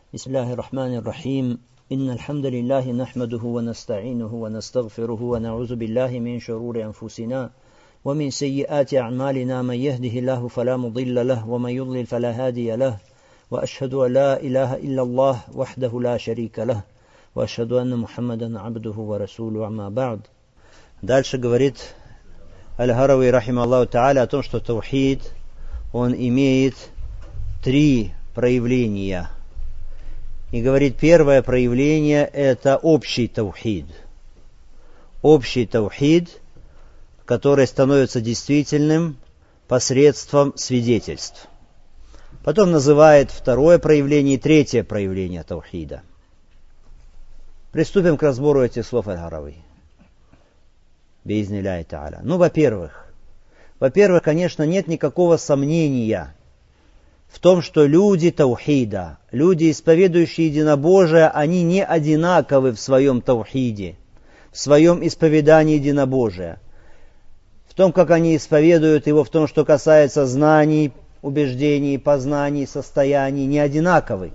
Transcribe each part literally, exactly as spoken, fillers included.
بسم الله الرحمن الرحيم إن الحمد لله نحمده ونستعينه ونستغفره ونعوذ بالله من شرور أنفسنا ومن سيئات أعمالنا من يهده الله فلا مضل له ومن يضلل فلا هادي له وأشهد أن لا إله إلا الله وحده لا شريك له وأشهد أن محمدا عبده ورسوله أما بعد. Дальше говорит Аль-Гарави рахимахуллаху тааля о том, что таухид, он имеет три проявления. И говорит, первое проявление – это общий таухид. Общий таухид, который становится действительным посредством свидетельств. Потом называет второе проявление и третье проявление таухида. Приступим к разбору этих слов Аль-Гарави. Биизнилляхи тааля. Ну, во-первых, во-первых, конечно, нет никакого сомнения в том, что люди таухида, люди, исповедующие единобожие, они не одинаковы в своем таухиде, в своем исповедании единобожия. В том, как они исповедуют его, в том, что касается знаний, убеждений, познаний, состояний, не одинаковы.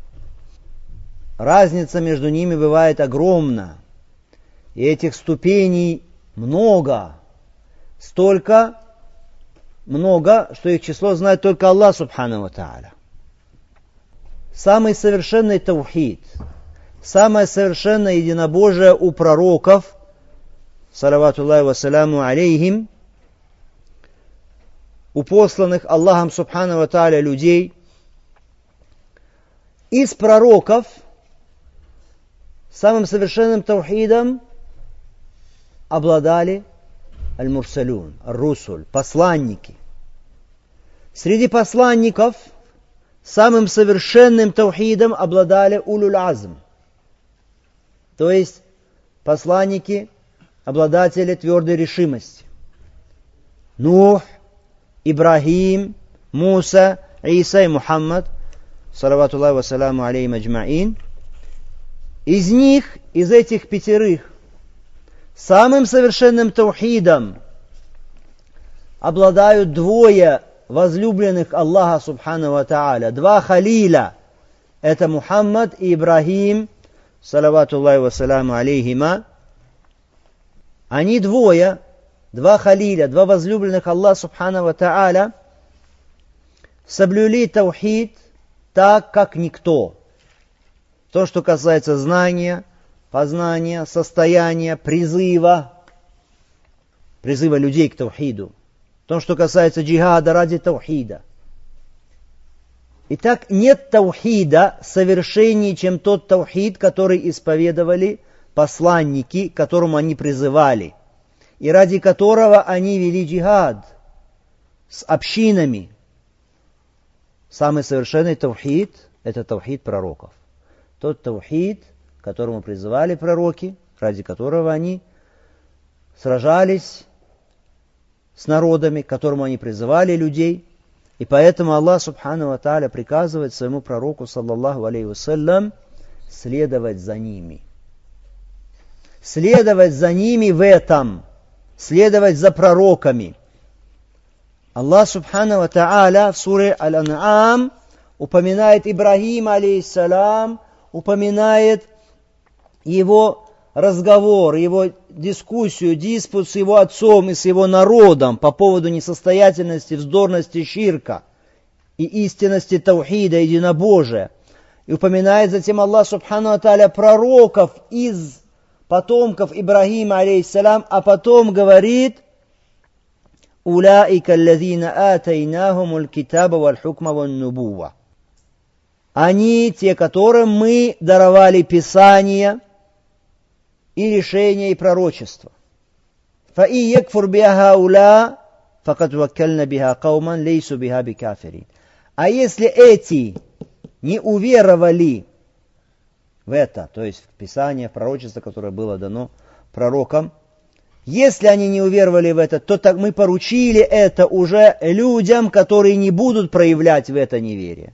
Разница между ними бывает огромна. И этих ступеней много. Столько много, что их число знает только Аллах субхану ва тааля. Самый совершенный таухид, самое совершенное единобожие у пророков, салаватуллахи ва саляму алейхим, у посланных Аллахом субхану ва тааля людей. Из пророков самым совершенным таухидом обладали аль-мурсалюн, ар-русуль, посланники. Среди посланников самым совершенным таухидом обладали улюл-азм, то есть посланники, обладатели твердой решимости. Нух, Ибрахим, Муса, Иса и Мухаммад, салаватуллахи ва саляму алейхим аджмаин. Из них, из этих пятерых, самым совершенным таухидом обладают двое возлюбленных Аллаха субхану ва тааля, два халиля. Это Мухаммад и Ибрахим, салаватуллахи ва саляму алейхима. Они двое, два халиля, два возлюбленных Аллаха субхану ва тааля, соблюли таухид так, как никто. То, что касается знания, познания, состояния, призыва, призыва людей к таухиду. То, что касается джихада ради таухида. Итак, нет таухида совершеннее, чем тот таухид, который исповедовали посланники, к которому они призывали, и ради которого они вели джихад с общинами. Самый совершенный таухид – это таухид пророков. Тот таухид, к которому призывали пророки, ради которого они сражались с народами, к которому они призывали людей. И поэтому Аллах субхану ва тааля приказывает своему пророку, саллаллаху алейхи вассалям, следовать за ними. Следовать за ними в этом, следовать за пророками. Аллах субхану ва тааля в суре Аль-Ан'ам упоминает Ибрахима алейхиссалям, упоминает его разговор, его дискуссию, диспут с его отцом и с его народом по поводу несостоятельности, вздорности ширка и истинности таухида, единобожия. И упоминает затем Аллах субхану ва тааля пророков из потомков Ибрахима алейхиссалям, а потом говорит: «Улаика аллазина атайнахумул китаба валь хукма ван нубува». Они, те, которым мы даровали Писание и решения, и пророчества. فَإِنْ يَكْفُرْ بِهَا هَؤُلَاءِ فَقَدْ وَكَّلْنَا بِهَا قَوْمًا لَيْسُوا بِهَا بِكَافِرِينَ. А если эти не уверовали в это, то есть в Писание, в пророчество, которое было дано пророкам, если они не уверовали в это, то так мы поручили это уже людям, которые не будут проявлять в это неверие.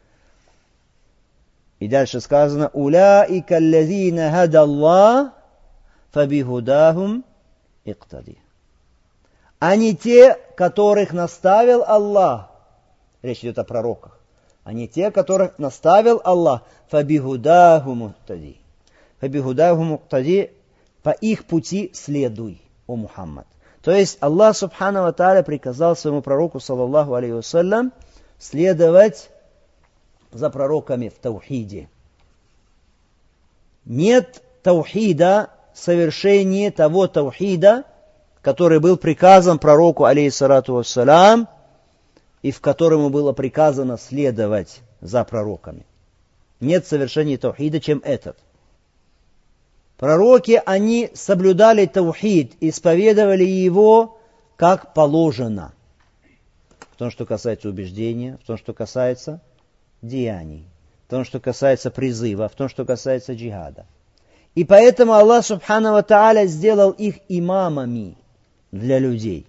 И дальше сказано: «Уляика аллазина хадаллах фабихудахум иктади». Они те, которых наставил Аллах. Речь идет о пророках. Они те, которых наставил Аллах. фабихудаху мухтади. Фабихудаху мухтади, по их пути следуй, о Мухаммад. То есть Аллах Субхану ва Тааля приказал своему пророку, саллаллаху алейхи вассалям, следовать за пророками в таухиде. Нет таухида, совершения того таухида, который был приказан пророку, алейхиссалату вассалям, и в котором было приказано следовать за пророками. Нет совершения таухида, чем этот. Пророки, они соблюдали таухид, исповедовали его как положено. В том, что касается убеждения, в том, что касается деяний, в том, что касается призыва, в том, что касается джихада. И поэтому Аллах Субхану ва Тааля сделал их имамами для людей.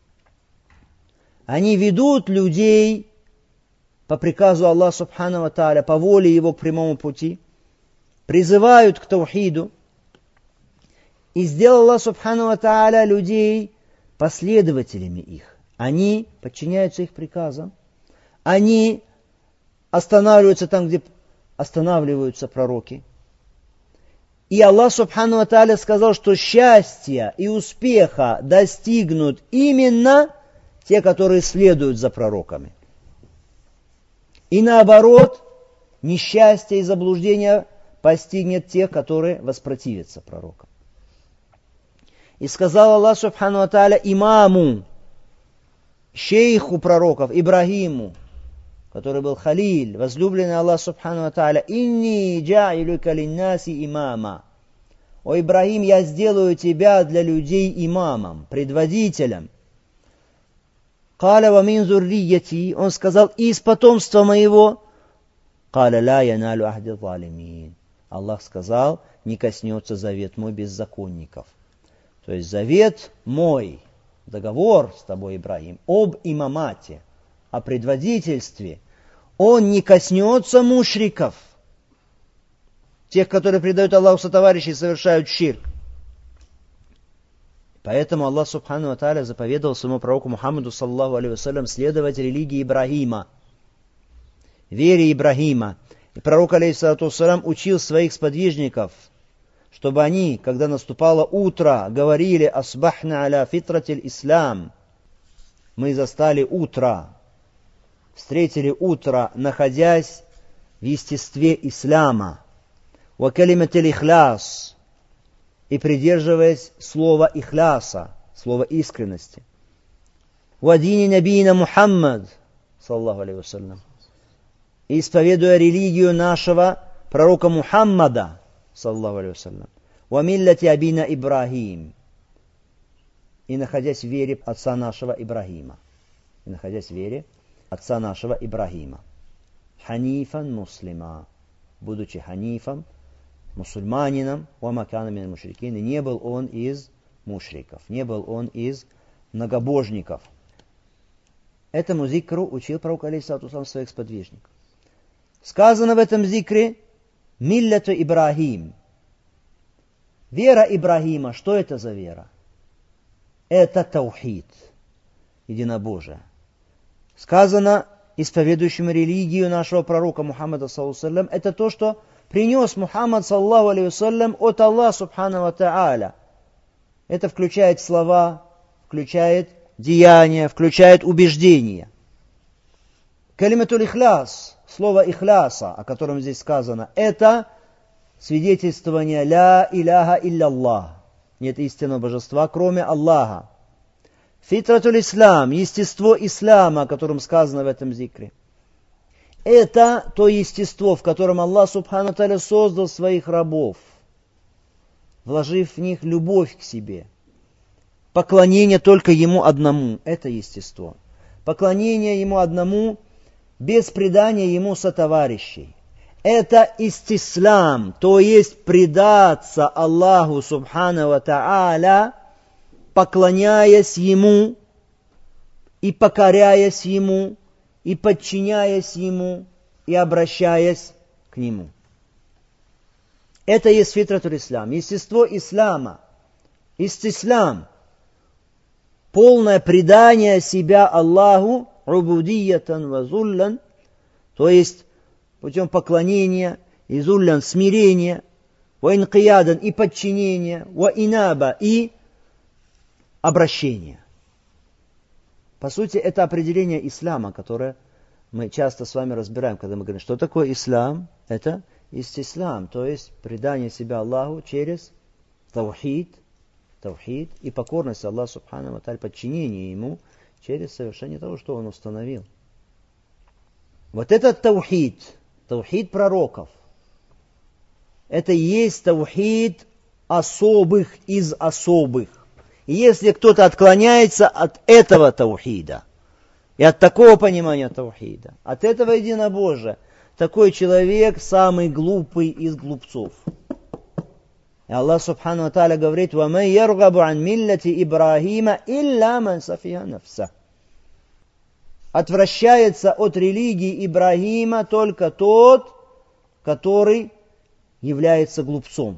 Они ведут людей по приказу Аллаха Субхану ва Тааля, по воле Его к прямому пути, призывают к таухиду. И сделал Аллах Субхану ва Тааля людей последователями их. Они подчиняются их приказам. Они останавливаются там, где останавливаются пророки. И Аллах Субхану ва Тааля сказал, что счастья и успеха достигнут именно те, которые следуют за пророками. И наоборот, несчастье и заблуждение постигнет тех, которые воспротивятся пророкам. И сказал Аллах Субхану ва Тааля имаму, шейху пророков, Ибрагиму, который был халиль, возлюбленный Аллах Субхану ва Тааля, «Инни джа'илюка линнаси имама». О Ибрагим, я сделаю тебя для людей имамом, предводителем. «Каля ва мин зуррияти», он сказал, из потомства моего. «Каля ла яналю ахди залимин». Аллах сказал, не коснется завет мой беззаконников. То есть завет мой, договор с тобой, Ибрагим, об имамате, о предводительстве, он не коснется мушриков, тех, которые предают Аллаху сотоварищей и совершают ширк. Поэтому Аллах Субхану ва Тааля заповедовал своему пророку Мухаммаду, саллаллаху алейхи вассалям, следовать религии Ибрагима, вере Ибрагима. И пророк, алейхиссалату вассалям, учил своих сподвижников, чтобы они, когда наступало утро, говорили «Асбахна аля фитратиль ислам». Мы застали утро, встретили утро, находясь в естестве ислама. «Ва калиматиль ихляс», и придерживаясь слова ихляса, слова искренности. «Ва дини набийна Мухаммад», саллаллаху алейхи вассалям, и исповедуя религию нашего пророка Мухаммада, саллаллаху алейхи вассалям, «Ва миллати абина Ибрагим», и находясь в вере отца нашего Ибрагима, и находясь в вере отца нашего Ибрагима. «Ханифан муслима», будучи ханифом, мусульманином, «Ва макана мин мушрикин», и не был он из мушриков, не был он из многобожников. Этому зикру учил пророк, алейхиссалату вассалям, своих сподвижников. Сказано в этом зикре «Милляту Ибрагим». Вера Ибрагима, что это за вера? Это таухид, единобожие. Сказано исповедующим религию нашего пророка Мухаммада, саллаллаху алейхи вассалям, это то, что принес Мухаммад, саллаллаху алейхи вассалям, от Аллаха Субхану ва Тааля. Это включает слова, включает деяния, включает убеждения. Калиматуль ихляс, слово ихляса, о котором здесь сказано, это свидетельствование «Ля иляха илля-Аллах». Нет истинного божества, кроме Аллаха. Фитратуль ислам, естество ислама, о котором сказано в этом зикре. Это то естество, в котором Аллах Субхану ва Тааля создал своих рабов, вложив в них любовь к себе. Поклонение только Ему одному, это естество. Поклонение Ему одному, без предания Ему сотоварищей. Это истислам, то есть предаться Аллаху Субхану ва Тааля, поклоняясь Ему и покоряясь Ему, и подчиняясь Ему, и обращаясь к Нему. Это есть фитратуль ислам, естество ислама, истислам, полное предание себя Аллаху, убудиятан ва зуллан, то есть путем поклонения и зуллян смирение, ва инқиядан и подчинение, ва инаба и обращение. По сути, это определение ислама, которое мы часто с вами разбираем, когда мы говорим, что такое ислам? Это истислам, то есть предание себя Аллаху через таухид, таухид и покорность Аллаху Субхану ва Тааля, подчинение Ему через совершение того, что Он установил. Вот этот таухид, таухид пророков, это и есть таухид особых из особых. И если кто-то отклоняется от этого таухида, и от такого понимания таухида, от этого единобожия, такой человек самый глупый из глупцов. И Аллах Субхану ва Тааля говорит: وَمَنْ يَرْغَبُ عَنْ مِلَّةِ إِبْرَاهِيمَ إِلَّا مَنْ سَفِيهَ نَفْسَهُ. Отвращается от религии Ибрахима только тот, который является глупцом.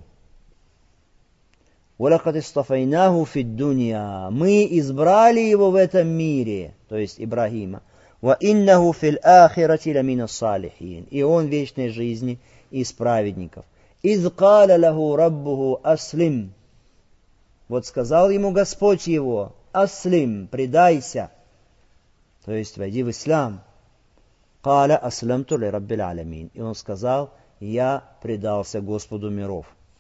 وَلَقَدْ اصْطَفَيْنَاهُ فِي الدُّنْيَا. Мы избрали его в этом мире, то есть Ибрахима. وَإِنَّهُ فِي الْآخِرَةِ لَمِنَ الصَّالِحِينَ. И он в вечной жизни из праведников. إِذْ قَالَ لَهُ رَبُّهُ أَسْلِمْ. Вот сказал ему Господь его: «Аслим, предайся», то есть войди в ислам. قَالَ أَسْلَمْتُ لِرَبِّ الْعَالَمِينَ. И он сказал: «Я предался Господу миров».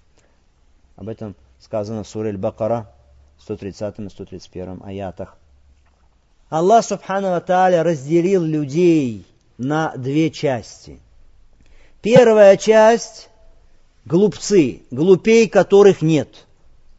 Об этом сказано в суре Аль-Бакара, сто тридцатом и сто тридцать первом аятах. Аллах Субхану ва Тааля разделил людей на две части. Первая часть — глупцы, глупей которых нет.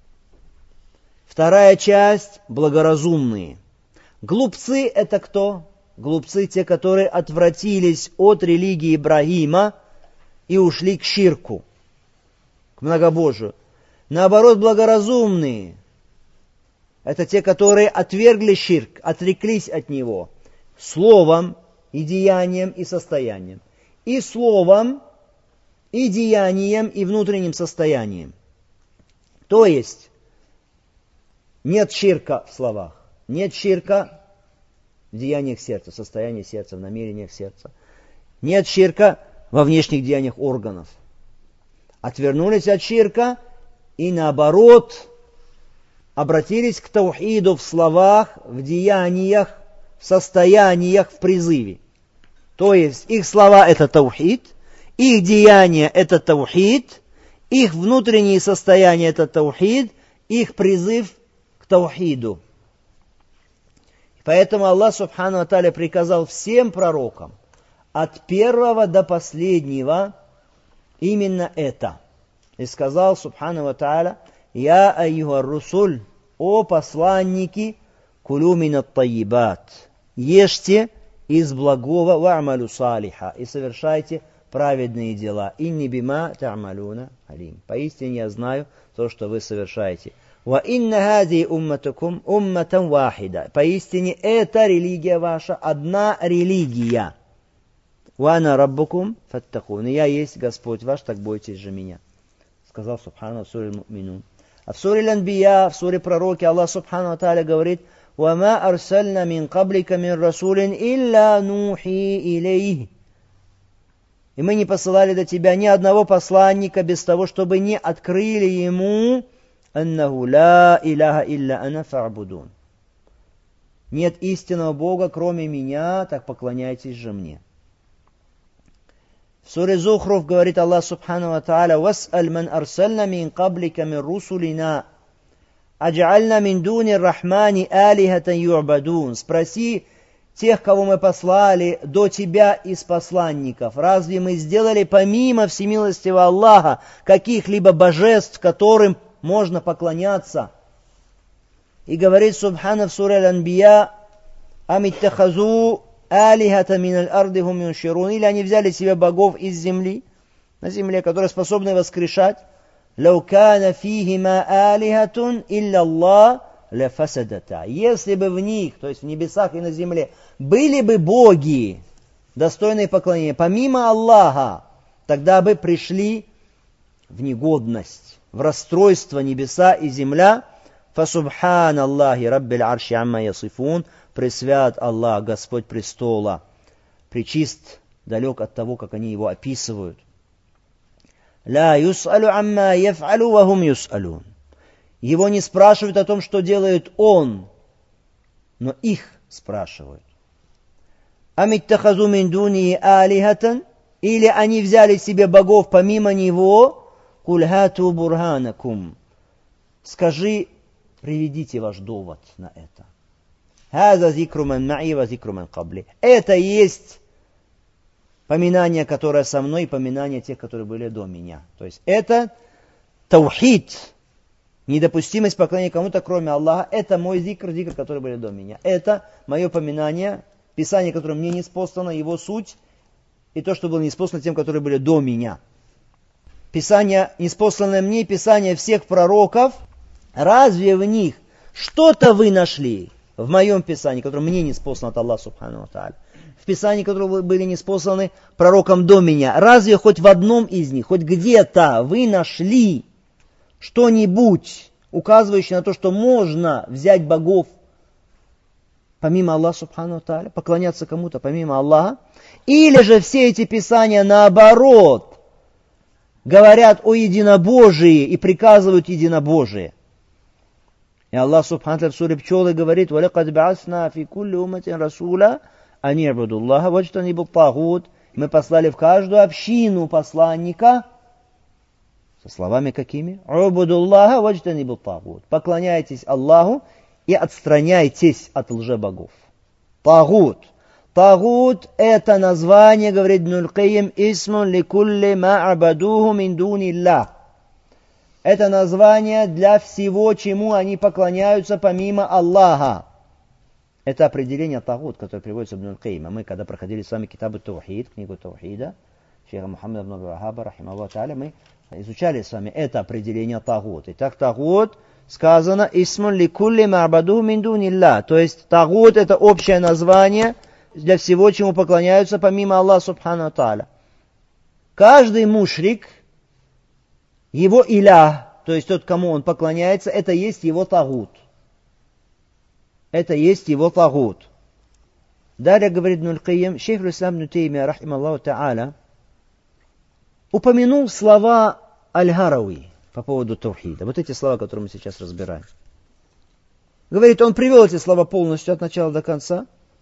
Вторая часть — благоразумные. Глупцы — это кто? Глупцы — те, которые отвратились от религии Ибрахима и ушли к ширку, к многобожию. Наоборот, благоразумные — это те, которые отвергли ширк, отреклись от него словом, и деянием, и состоянием. И словом, и деянием, и внутренним состоянием. То есть, нет ширка в словах, нет ширка в деяниях сердца, в состоянии сердца, в намерениях сердца. Нет ширка во внешних деяниях органов. Отвернулись от ширка и наоборот обратились к таухиду в словах, в деяниях, в состояниях, в призыве. То есть их слова — это таухид, их деяния — это таухид, их внутренние состояния — это таухид, их призыв к таухиду. Поэтому Аллах Субхану ва Тааля приказал всем пророкам от первого до последнего именно это. И сказал Субхану ва Тааля: «Я айюха русуль, о посланники, кулю минат тайибат, ешьте из благого, ва'малю салиха, и совершайте праведные дела. Инни бима та'малуна алим. Поистине я знаю то, что вы совершаете. Ва инна хази умматукум умматан вахида. Поистине эта религия ваша одна религия. Ва ана раббукум фаттакун. Я есть Господь ваш, так бойтесь же меня», сказал Субхану в суре Му'минун. А в суре Аль-Анбия, в суре Пророки, Аллах Субхану ва Тааля говорит: «Вама арсальна мин каблика мин расулин илля нухи илейх». И мы не посылали до тебя ни одного посланника без того, чтобы не открыли ему: «Аннаху ла иляха илля ана фа'будун». Нет истинного Бога, кроме меня, так поклоняйтесь же мне. В суре Зухруф говорит Аллах Субхану ва Тааля: «Вас'аль ман арсальна мин каблика мин русулина, адж'альна мин дуни рахмани алихатан ю'бадун». Спроси тех, кого мы послали до тебя из посланников: разве мы сделали помимо всемилостивого Аллаха каких-либо божеств, которым можно поклоняться? И говорит Субхана в суре Аль-Анбия: «Амиттахазу алихата мин аль-арди хум юнширун». Или они взяли себе богов из земли, на земле, которые способны воскрешать. «Лау кана фихима алихатун илля Аллах ляфасадата». Если бы в них, то есть в небесах и на земле, были бы боги, достойные поклонения, помимо Аллаха, тогда бы пришли в негодность, в расстройство небеса и земля. «Фасубхан Аллахи раббиль арши амма ясифун». Пресвят Аллах, Господь престола, пречист, далек от того, как они его описывают. ла юс'алу амма яф'алу ва хум юс'алун. Его не спрашивают о том, что делает он, но их спрашивают. Амиттахазу мин дуни алихатан, или они взяли себе богов помимо него, куль хату бурханакум. Скажи, приведите ваш довод на это. Хаза зикру ман ма'и ва зикру ман кабли. Это есть поминание, которое со мной, и поминание тех, которые были до меня. То есть это таухид, недопустимость поклонения кому-то, кроме Аллаха. Это мой зикр, зикр, которые были до меня. Это мое поминание, Писание, которое мне ниспослано, его суть, и то, что было ниспослано тем, которые были до меня. Писание, ниспосланное мне, Писание всех пророков, разве в них что-то вы нашли в моем Писании, которое мне ниспослано от Аллаха Субхану ва Тааля? В Писании, которые были ниспосланы пророкам до меня, разве хоть в одном из них, хоть где-то вы нашли что-нибудь, указывающее на то, что можно взять богов помимо Аллаха Субхану ва Тааля, поклоняться кому-то помимо Аллаха? Или же все эти Писания наоборот говорят о единобожии и приказывают единобожие? И Аллах Субхану ва Тааля в суре Пчелы говорит: «Валякад баасна фи кулли умматин расула ани абудуллаха ваджтанибу тагут». Мы послали в каждую общину посланника со словами какими? «Абудуллаха ваджтанибу тагут». Поклоняйтесь Аллаху и отстраняйтесь от лжебогов. Тагут. Тагут – это название, говорит Ибн Кайим, «Исмун ликулли ма абадуху мин дуниллах». Это название для всего, чему они поклоняются помимо Аллаха. Это определение тагут, которое приводится в Ибн Кайима. Мы, когда проходили с вами Китабу Таухид, книгу Таухида, шейха Мухаммада ибн Абдул-Вахаба, рахимахуллаху тааля, мы изучали с вами это определение тагут. Итак, тагут сказано «Исмун ликулли ма абадуху мин дуниллах». То есть тагут – это общее название для всего, чему поклоняются помимо Аллаха Субхану ва Тааля. Каждый мушрик, его илях, то есть тот, кому он поклоняется, это есть его тагут. Это есть его тагут. Далее говорит Ибн Кайим, шейх ал-Ислам Ибн Теймия, рахимахуллаху тааля, упомянул слова Аль-Гарауи по поводу таухида. Вот эти слова, которые мы сейчас разбираем. Говорит, он привел эти слова полностью от начала до конца.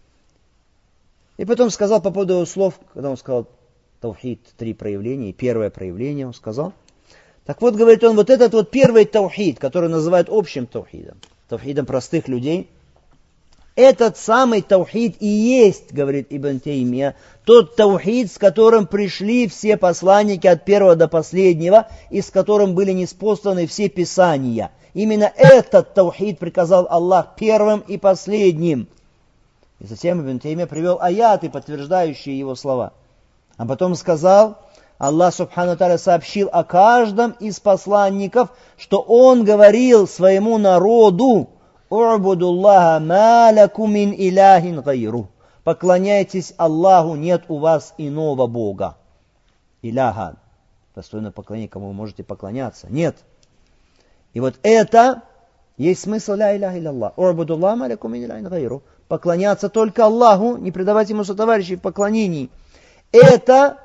И потом сказал по поводу его слов, когда он сказал таухид, три проявления, и первое проявление он сказал. Так вот, говорит он, вот этот вот первый таухид, который называют общим таухидом, таухидом простых людей, этот самый таухид и есть, говорит Ибн Теймия, тот таухид, с которым пришли все посланники от первого до последнего, и с которым были ниспосланы все писания. Именно этот таухид приказал Аллах первым и последним. И затем Ибн Теймия привел аяты, подтверждающие его слова. А потом сказал, Аллах Субхану ва Тааля сообщил о каждом из посланников, что он говорил своему народу: «У'будуллаха ма лакум мин илахин гайру». Поклоняйтесь Аллаху, нет у вас иного Бога. Иляха, достойно поклонения, кому вы можете поклоняться. Нет. И вот это есть смысл ля иляха илляллах. «У'будуллаха ма лакум мин илахин гайру». Поклоняться только Аллаху, не предавать ему сотоварищей в поклонении. Это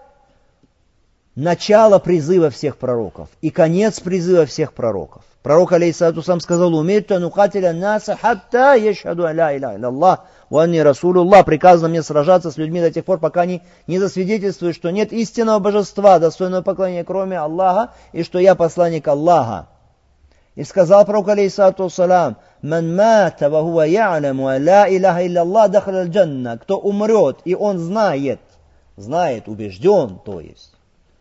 начало призыва всех пророков и конец призыва всех пророков. Пророк, алейхиссалату сам сказал: «Умирту нукатиля наса хатта яшхаду ля иляха илляллах ва анни расулуллах». Приказано мне сражаться с людьми до тех пор, пока они не засвидетельствуют, что нет истинного божества, достойного поклонения, кроме Аллаха, и что я посланник Аллаха. И сказал пророк, алейхиссалату вассалам: «Ман мата ва хуа я'ламу ла иляха илляллах дахаля аль-джанна». Кто умрет, и он знает, знает, убежден, то есть,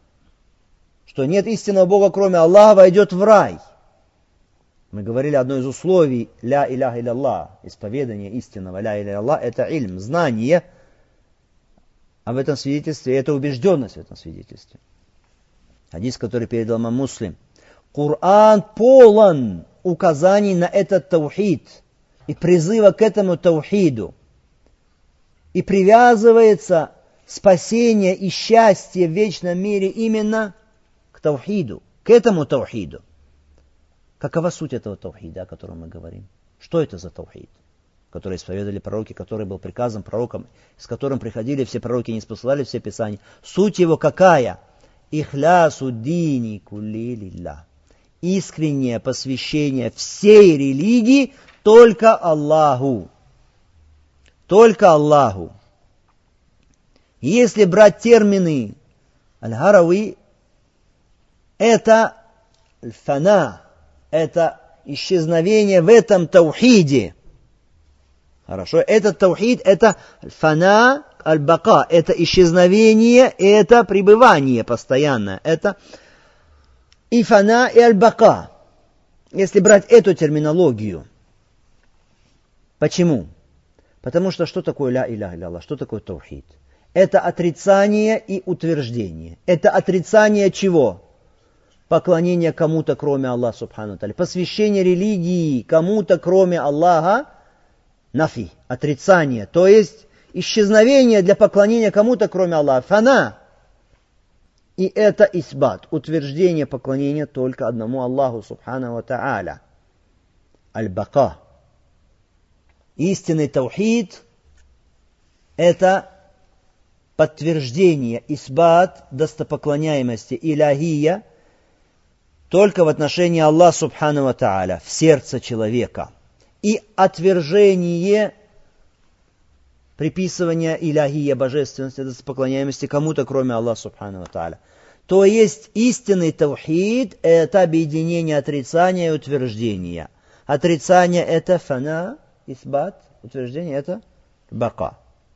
что нет истинного Бога, кроме Аллаха, войдет в рай. Мы говорили, одно из условий ля иляха илляллах, исповедание истинного ля иляха илляллах, это ильм, знание об этом свидетельстве, это убежденность в этом свидетельстве. Хадис, который передал имам Муслим. Коран полон указаний на этот таухид и призыва к этому таухиду. И привязывается спасение и счастье в вечном мире именно к таухиду, к этому таухиду. Какова суть этого таухида, о котором мы говорим? Что это за таухид, который исповедовали пророки, который был приказом пророкам, с которым приходили все пророки, не спосылали все писания? Суть его какая? ихлясу дини кулли лиллах. Искреннее посвящение всей религии только Аллаху. Только Аллаху. Если брать термины Аль-Харави, это фана, это исчезновение в этом таухиде. Хорошо, этот таухид, это фана, аль-бака, это исчезновение, это пребывание постоянное. Это и фана, и аль-бака. Если брать эту терминологию. Почему? Потому что что такое ля иляха илля, что такое таухид? Это отрицание и утверждение. Это отрицание чего? Поклонение кому-то, кроме Аллаха субхану тааля. Посвящение религии кому-то, кроме Аллаха, нафи, отрицание. То есть исчезновение для поклонения кому-то, кроме Аллаха. Фана. И это исбат, утверждение поклонения только одному Аллаху субхану тааля. Аль-бака. Истинный таухид – это подтверждение, исбат, достопоклоняемости, иляхия, только в отношении Аллаха субхану ва тааля, в сердце человека. И отвержение приписывания иляхия, божественности, достопоклоняемости кому-то, кроме Аллаха субхану ва тааля. То есть истинный таухид – это объединение отрицания и утверждения. Отрицание – это фана, исбат, утверждение – это бака.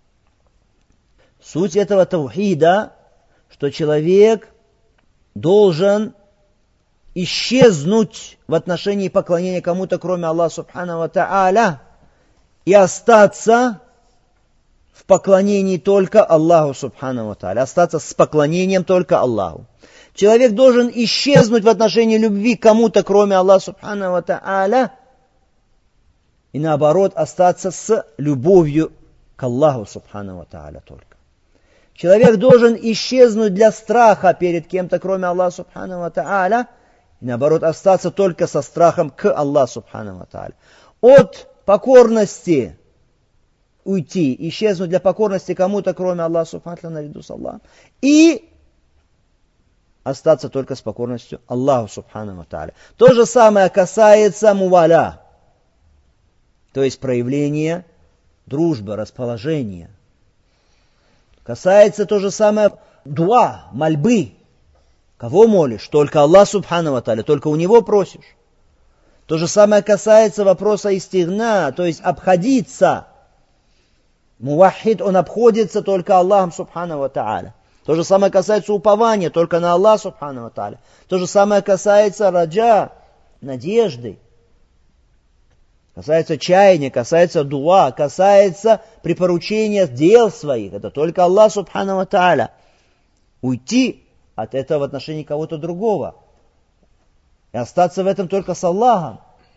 Суть этого таухида, что человек должен исчезнуть в отношении поклонения кому-то, кроме Аллаха субхану ва тааля, и остаться в поклонении только Аллаху субхану ва тааля, остаться с поклонением только Аллаху. Человек должен исчезнуть в отношении любви к кому-то, кроме Аллаха субхану ва тааля, и наоборот остаться с любовью к Аллаху субхану ва тааля только. Человек должен исчезнуть для страха перед кем-то, кроме Аллаха субхану ва тааля, и наоборот остаться только со страхом к Аллаху субхану ва тааля. От покорности уйти, исчезнуть для покорности кому-то, кроме Аллаха субхану ва тааля, наряду с Аллахом, и остаться только с покорностью Аллаху субхану ва тааля. То же самое касается муваля, то есть проявления дружбы, расположения. Касается то же самое дуа, мольбы. Кого молишь? Только Аллах субхану ва тааля, только у Него просишь. То же самое касается вопроса истигна, то есть обходиться. Мувахид, он обходится только Аллахом субхану ва тааля. То же самое касается упования, только на Аллах субхану ва тааля. То же самое касается раджа, надежды. Касается чаяния, касается дуа, касается припоручения дел своих. Это только Аллах субхану ва тааля. Уйти от этого в отношении кого-то другого. И остаться в этом только с Аллахом.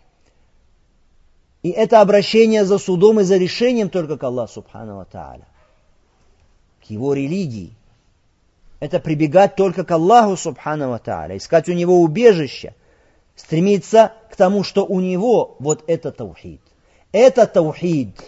И это обращение за судом и за решением только к Аллаху субхану ва тааля. К Его религии. Это прибегать только к Аллаху субхану ва тааля. Искать у Него убежище. Стремиться к тому, что у него вот это таухид. Это таухид.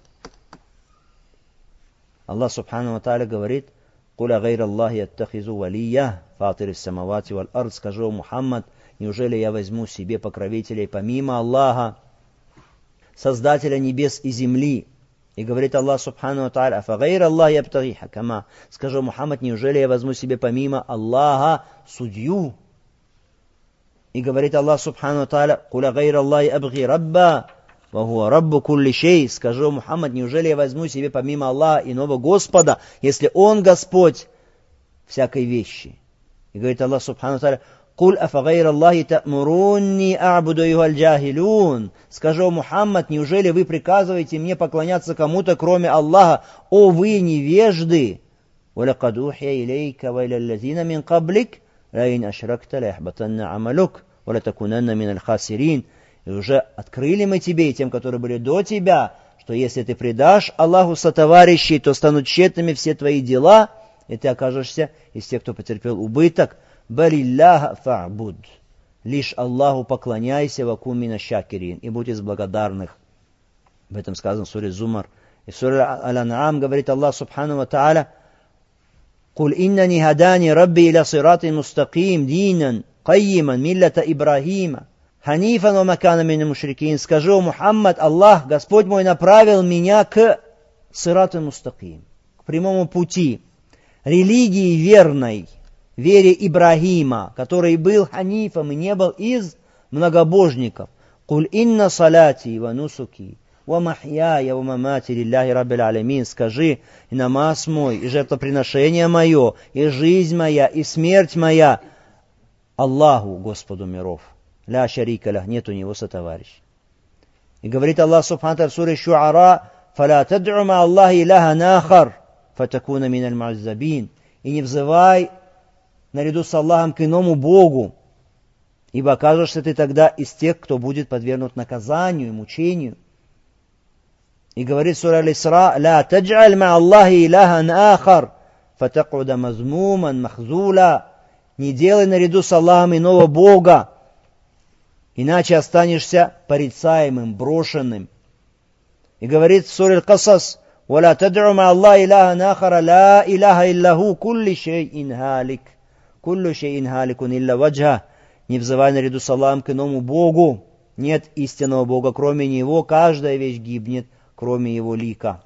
Аллах субхану ва тааля говорит: «Куля гайра Аллахи аттахизу валия, фатир из самавати валь ард». Скажи, Мухаммад, неужели я возьму себе покровителей помимо Аллаха, Создателя небес и земли? И говорит Аллах субхану ва тааля: «Афа гайра Аллахи абтаги хакама». Скажи, Мухаммад, неужели я возьму себе помимо Аллаха судью? И говорит Аллах субхану ва тааля: «Куля гайра Аллахи абги рабба, ва хуа раббу кулли шей». Скажи, Мухаммад, неужели я возьму себе помимо Аллаха иного Господа, если Он Господь всякой вещи? И говорит Аллах субхану ва тааля: «Куль афа гайра Аллахи та'мурунни а'буду юхаль джахилун». Скажи, Мухаммад, неужели вы приказываете мне поклоняться кому-то, кроме Аллаха, о вы невежды? «Ва лакад ухия илейка ва иля аллазина мин каблик, лаин ашракта ляхбатанна амалук, ва латакунанна миналь хасирин». И уже открыли мы тебе и тем, которые были до тебя, что если ты предашь Аллаху сотоварищей, то станут тщетными все твои дела, и ты окажешься из тех, кто потерпел убыток. «Балилляха фа'буд». Лишь Аллаху поклоняйся, ва кун мина шакирин, и будь из благодарных. Об этом сказано в суре Зумар. И в суре Аль-Ан'ам говорит Аллах субхану ва тааля: قل إنني هداني ربي إلى صراط مستقيم دينا قيما ملة إبراهيم حنيفا وما كان من المشركين. Скажи, Мухаммад, Аллах, Господь мой, направил меня к صراط мустаким, к прямому пути, религии верной, вере Ибрагима, который был ханифом и не был из многобожников. قل إن صلاتي ونسكي ومحياي ومماتي لله رب العالمين. Скажи, и намаз мой, и жертвоприношение мое, и жизнь моя, и смерть моя Аллаху, Господу миров. Ля шарика лях, нет у него сотоварищ. И говорит Аллах субхану ва тааля в суре Шу'ара: «Фаля тад'у ма Аллахи илахан ахар, фатакуна миналь му'аззабин». И не взывай наряду с Аллахом к иному Богу, ибо окажешься ты тогда из тех, кто будет подвергнут наказанию и мучению. И говорит сура Аль-Исра: «Ля тадж'аль ма Аллахи илахан ахар, фатакуда мазмуман махзула». Не делай наряду с Аллахом иного Бога, иначе останешься порицаемым, брошенным. И говорит в суре Аль-Касас: «Валя тад'у ма Аллахи илахан ахара, ла илаха иллаху, кулли шей'ин халик, куллу шей'ин халикун илля ваджха». Не взывай наряду с Аллахом к иному Богу. Нет истинного Бога, кроме Него. Каждая вещь гибнет, кроме Его лика.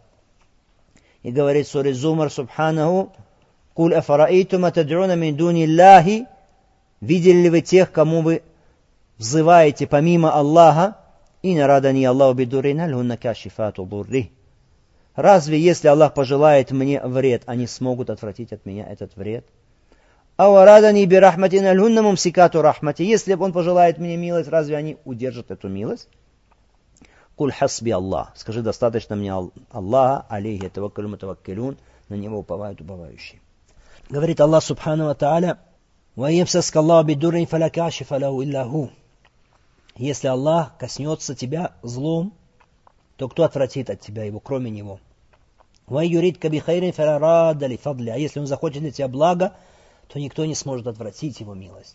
И говорит в суре Зумар субханаху: «Куль афараитум тад'уна мин дуни Аллахи». Видели ли вы тех, кому вы взываете помимо Аллаха? И нарадани Аллаху бидуррин аль хунна кашифату дурри. Разве если Аллах пожелает мне вред, они смогут отвратить от меня этот вред? Аварадани бирахматин аль хунна мумсикату рахмати. Если Он пожелает мне милость, разве они удержат эту милость? Куль хасби Аллах. Скажи, достаточно мне Аллаха, алейхи таваккалю мутаваккилун, на Него уповают уповающие. Говорит Аллах субхану ва тааля: «Ва ямсаска Аллаху бидуррин фаля кашифа лаху илля ху». Если Аллах коснется тебя злом, то кто отвратит от тебя его, кроме Него? «Ва юридка бихайрин фаля радда ли фадли». А если Он захочет для тебя блага, то никто не сможет отвратить Его милость.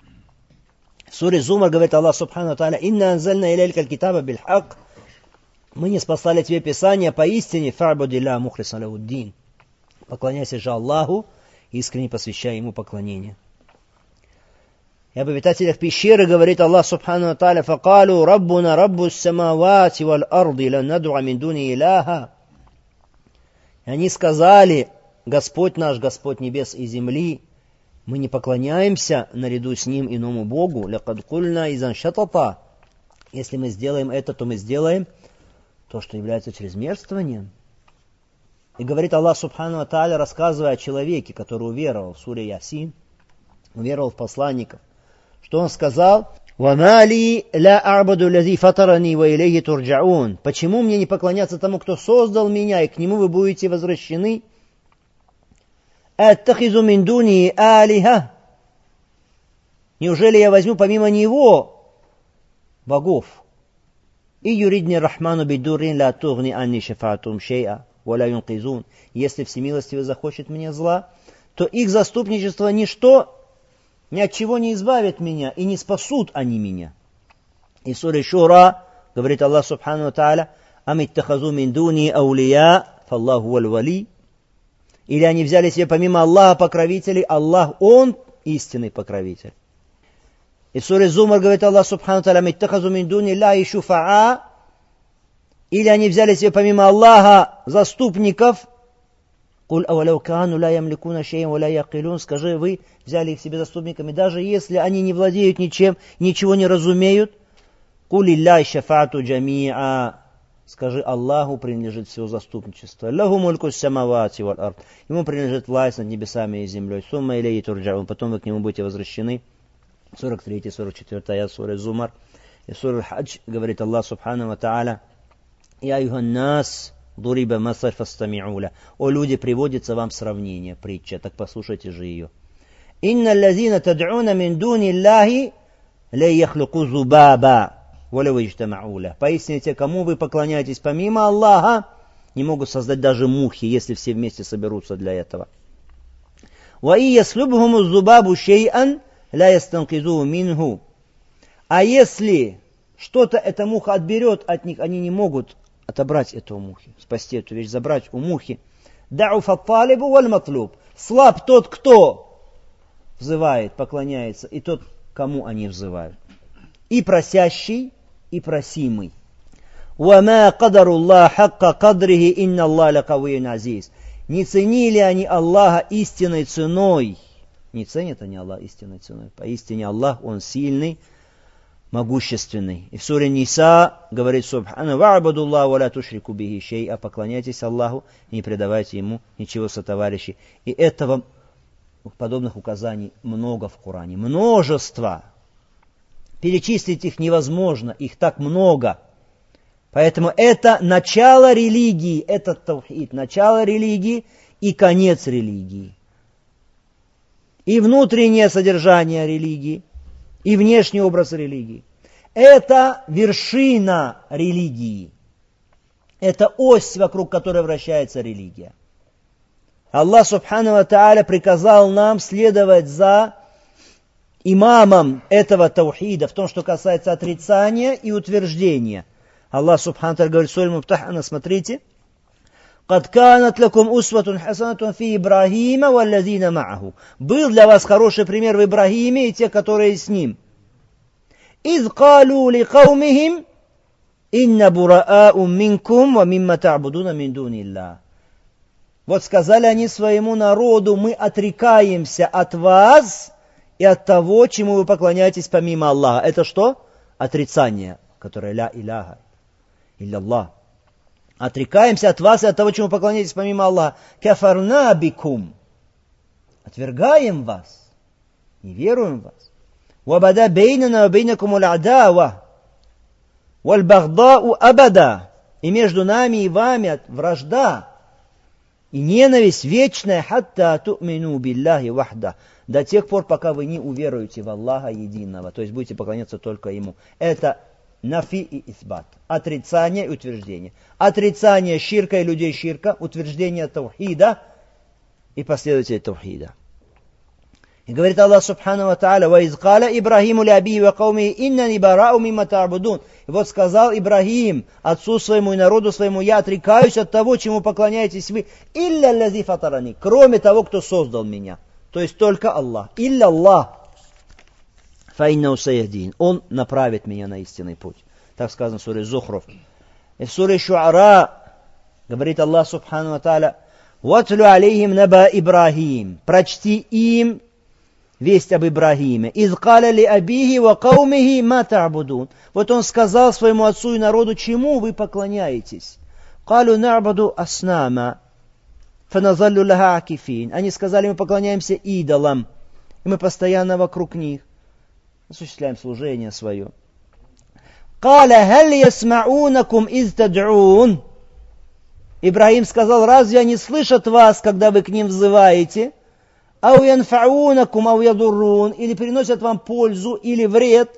В суре Зумар говорит Аллах субхану ва тааля: «Инна анзальна илейка аль-китаба биль-хак». Мы не спасали тебе Писание поистине, фа'будилля мухлисан лаху-ддин. Поклоняйся же Аллаху, искренне посвящая Ему поклонение. И об обитателях пещеры говорит Аллах субхану ва тааля: «Факалу раббуна раббус самавати валь арди лан над'уа мин дуни иляха». И они сказали: Господь наш, Господь небес и земли, мы не поклоняемся наряду с Ним иному Богу. Лякад кульна изан шатата. Если мы сделаем это, то мы сделаем то, что является чрезмерствованием. И говорит Аллах субхану ва тааля, рассказывая о человеке, который уверовал в суре Ясин, уверовал в посланников, что он сказал: «Вама ли ла а'баду лази фатарани ва илейхи турджаун». Почему мне не поклоняться тому, кто создал меня, и к нему вы будете возвращены? «Аттахизу мин дуни алиха». Неужели я возьму помимо него богов? «И юридни рахману бидуррин ла тугни анни шафаатум шей'a ва ла юнқизун». Если всемилостивый захочет мне зла, то их заступничество ничто, ни от чего не избавит меня, и не спасут они меня. И в суре Шура говорит Аллах субхану ва тааля: «Ам иттахазу мин дуни аулия, фаллаху валь вали». Или они взяли себе помимо Аллаха покровителей, Аллах, Он истинный покровитель. И в суре Зумар говорит Аллах субхану ва тааля: «Иттахазу мин дуни лахи шуфа'a». Или они взяли себе помимо Аллаха заступников. «Куль авалау кану ла ямликуна шей'ан ва ла яқилун». Скажи, вы взяли их себе заступниками, даже если они не владеют ничем, ничего не разумеют. «Куль илляхи шафаату джами'a». Скажи, Аллаху принадлежит все заступничество. «Лаху мульку самавати валь ард». Ему принадлежит власть над небесами и землей. «Сумма илейхи турджаун». Потом вы к нему будете возвращены. сорок третий сорок четвёртый аят суры Зумар. И сура Хадж говорит Аллах субхану ва тааля: «Я юхан нас дуриба масаль фастами'уля». О люди, приводится вам сравнение, притча, так послушайте же ее. «Инна лазина тад'уна мин дуни Аллахи ла яхлуку зубаба валя ваджтамауля». Поистине те, кому вы поклоняетесь помимо Аллаха, не могут создать даже мухи, если все вместе соберутся для этого. «Ва и яслубхуму зубабу шей'ан ла ястанкизу минху». А если что-то эта муха отберет от них, они не могут отобрать эту мухи, спасти эту вещь, забрать у мухи. «Дa'у фатталибу валь матлуб». Слаб тот, кто взывает, поклоняется, и тот, кому они взывают. И просящий, и просимый. وَمَا قَدَرُ اللَّهَ حَقَّ قَدْرِهِ إِنَّ اللَّهَ لَقَوِيٌّ عَزِيزٌ. Не ценили они Аллаха истинной ценой. Не ценят они Аллаха истинной ценой. Поистине Аллах, Он сильный, могущественный. И в суре Ниса говорит Субхану: «Ва'буду Аллаха ва ла тушрику бихи шей'a». Поклоняйтесь Аллаху и не предавайте Ему ничего сотоварищей. И этого, подобных указаний много в Коране. Множество. Перечислить их невозможно, их так много. Поэтому это начало религии, это таухид, начало религии и конец религии. И внутреннее содержание религии, и внешний образ религии. Это вершина религии. Это ось, вокруг которой вращается религия. Аллах Субхану ва Тааля приказал нам следовать за имамом этого таухида в том, что касается отрицания и утверждения. Аллах Субхану ва Тааля говорит в суре Мумтахана, смотрите: «Кад канат лакум усватун хасанатун фи Ибрахима валлазина ма'аху». Был для вас хороший пример в Ибрахиме и те, которые с ним. «Из калу ли каумихим инна бураау минкум ва мимма та'будуна мин дунилlah». Вот сказали они своему народу: мы отрекаемся от вас и от того, чему вы поклоняетесь помимо Аллаха. Это что? Отрицание, которое ля иляха илляллах. Отрекаемся от вас и от того, чему поклоняетесь помимо Аллаха. Кафарна бикум. Отвергаем вас. Не веруем в вас. Вабада бейнана бейнакум ул'адава. Вальбахдау абада. И между нами и вами вражда. И ненависть вечная, хатта ту'мину билляхи вахда. До тех пор, пока вы не уверуете в Аллаха единого. То есть будете поклоняться только Ему. Это нафи и исбат. Отрицание и утверждение. Отрицание ширка и людей ширка. Утверждение таухида и последователей таухида. И говорит Аллах Субхану ва Тааля: «Ва из каля Ибрахиму ли абии ва каумихи иннани барау мимма та'будун». И вот сказал Ибрахим отцу своему и народу своему: я отрекаюсь от того, чему поклоняетесь вы, илля лази фатарани, кроме того, кто создал меня. То есть только Аллах. Илля Аллах. Фаиннау саяхдин. Он направит меня на истинный путь. Так сказано в суре Зухруф. И в суре Шу'ара говорит Аллах Субхану ва Тааля: «Ватлю алейхим наба Ибрахим». Прочти им весть об Ибрахиме. «Из каля ли абихи ва каумихи ма та'будун». Вот он сказал своему отцу и народу: чему вы поклоняетесь? «Калу на'баду аснама, фаназаллю лаха акифин». Они сказали: мы поклоняемся идолам, и мы постоянно вокруг них осуществляем служение свое. «Каля халь ясма'унакум из тад'ун». Ибрахим сказал: разве они слышат вас, когда вы к ним взываете? «Ау янфа'унакум ау ядуррун», или приносят вам пользу или вред.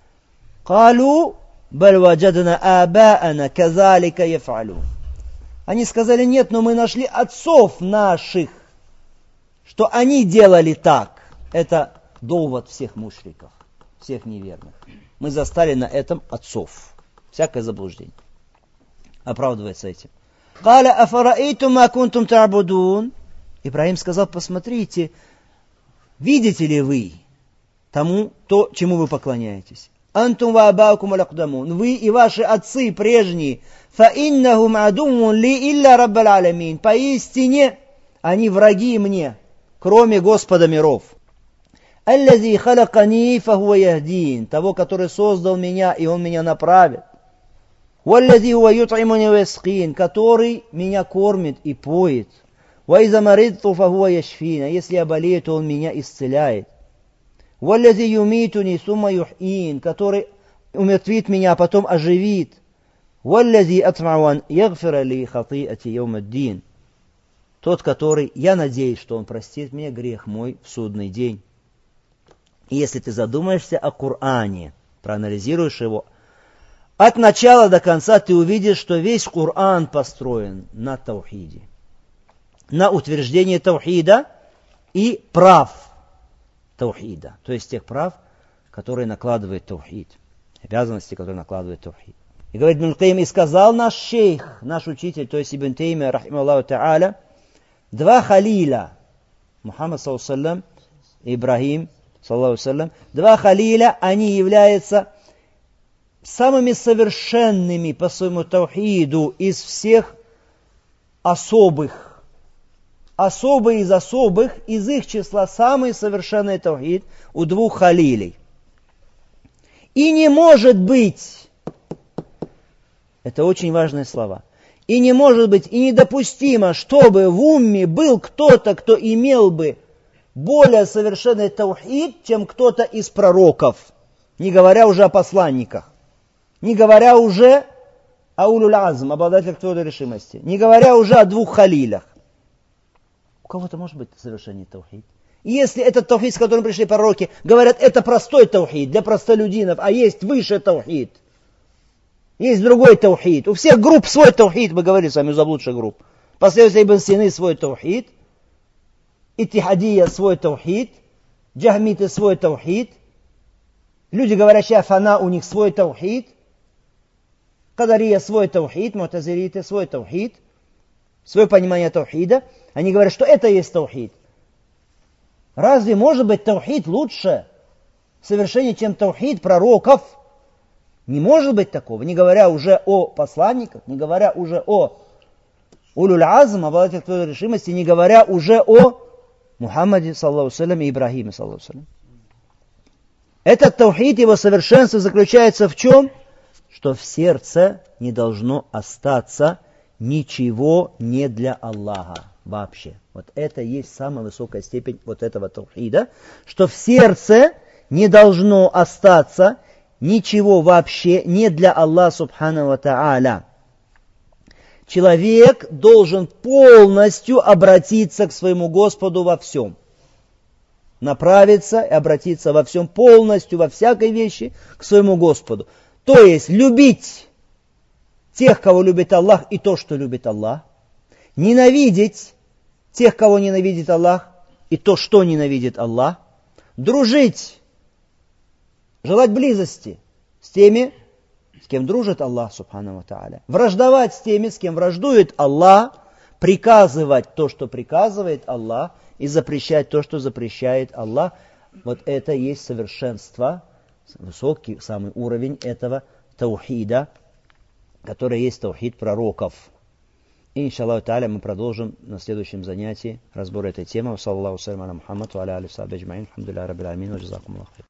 «Калу баль ваджадна аба'ана казалика яф'алун». Они сказали: нет, но мы нашли отцов наших, что они делали так. Это довод всех мушриков, всех неверных. Мы застали на этом отцов. Всякое заблуждение оправдывается этим. «Каля афараитум ма кунтум та'будун». Ибрахим сказал: посмотрите, видите ли вы тому, то, чему вы поклоняетесь? «Антум ва абаукум алякдамун». Вы и ваши отцы прежние. «Фа иннахум адумун ли илля раббал аламин». Поистине они враги мне, кроме Господа миров. «Аллази халакани фахуа яхдин». Того, который создал меня, и он меня направит. «Валлази хуа ют'имуни ва яскин». Который меня кормит и поет. «Ваиза маридту фахуа яшфин». Если я болею, то он меня исцеляет. «Валлази юмитуни сумма юхин». Который умертвит меня, а потом оживит. «Валлази атмауан ягфира ли хатиати йомаддин». Тот, который, я надеюсь, что он простит мне грех мой в судный день. И если ты задумаешься о Коране, проанализируешь его, от начала до конца ты увидишь, что весь Коран построен на таухиде. На утверждении таухида и прав таухида. То есть тех прав, которые накладывает таухид. Обязанности, которые накладывает таухид. И говорит Ибн Кайим: и сказал наш шейх, наш учитель, то есть Ибн Теймия, рахимахуллаху та'аля, два халиля, Мухаммад, саллаллаху алейхи ва саллям, Ибрахим, саллаллаху алейхи ва саллям. Два халиля, они являются самыми совершенными по своему таухиду из всех особых. Особые из особых, из их числа самый совершенный таухид у двух халилей. И не может быть, это очень важные слова, и не может быть, и недопустимо, чтобы в умме был кто-то, кто имел бы более совершенный таухид, чем кто-то из пророков, не говоря уже о посланниках, не говоря уже о улюл азм, обладателях твердой решимости, не говоря уже о двух халилях. У кого-то может быть совершенный таухид. И если этот таухид, с которым пришли пророки, говорят, это простой таухид для простолюдинов, а есть выше таухид, есть другой таухид. У всех групп свой таухид, мы говорили с вами, у заблудших групп. Последователи Ибн Сины свой таухид, Иттихадия свой таухид, Джахмиты свой таухид, люди, говорящие о фана, у них свой таухид, Кадария свой таухид, Мутазилиты свой таухид, свое понимание таухида. Они говорят, что это есть таухид. Разве может быть таухид лучше в совершении, чем таухид пророков? Не может быть такого, не говоря уже о посланниках, не говоря уже о улюл азм, обладателях твердой решимости, не говоря уже о Мухаммаде, саллаллаху алейхи ва саллям, и Ибрахиме, саллаллаху алейхи ва саллям. Этот таухид, его совершенство заключается в чем? Что в сердце не должно остаться ничего не для Аллаха вообще. Вот это есть самая высокая степень вот этого таухида, что в сердце не должно остаться ничего вообще не для Аллаха субхану ва та'аля. Человек должен полностью обратиться к своему Господу во всем. Направиться и обратиться во всем полностью, во всякой вещи к своему Господу. То есть любить тех, кого любит Аллах, и то, что любит Аллах. Ненавидеть тех, кого ненавидит Аллах, и то, что ненавидит Аллах. Дружить, желать близости с теми, с кем дружит Аллах, субхану ва та'аля. Враждовать с теми, с кем враждует Аллах. Приказывать то, что приказывает Аллах, и запрещать то, что запрещает Аллах. Вот это и есть совершенство, высокий самый уровень этого таухида, который есть таухид пророков. И, иншаллаху та'аля, мы продолжим на следующем занятии разбор этой темы. Саллаллаху алейхи ва саллям, Мухаммад, ва аля алейхи ва сахбихи аджмаин. Алхамдулиллахи раббил аламин, ва джазакумуллаху хайран.